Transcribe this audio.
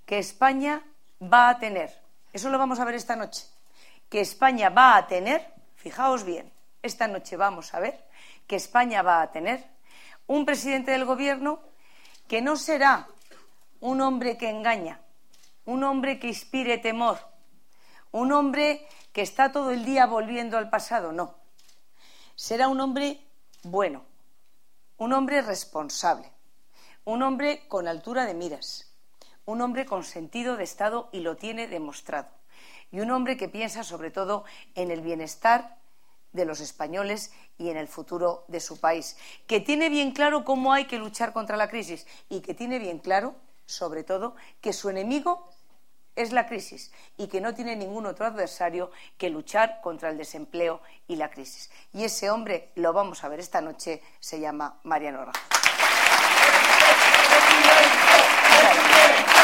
que España va a tener, eso lo vamos a ver esta noche, que España va a tener, fijaos bien, esta noche vamos a ver que España va a tener un presidente del gobierno que no será un hombre que engaña, un hombre que inspire temor, un hombre que está todo el día volviendo al pasado, no. Será un hombre bueno, un hombre responsable, un hombre con altura de miras, un hombre con sentido de Estado y lo tiene demostrado, y un hombre que piensa sobre todo en el bienestar de los españoles y en el futuro de su país, que tiene bien claro cómo hay que luchar contra la crisis y que tiene bien claro, sobre todo, que su enemigo es la crisis y que no tiene ningún otro adversario que luchar contra el desempleo y la crisis. Y ese hombre, lo vamos a ver esta noche, se llama Mariano Rajoy.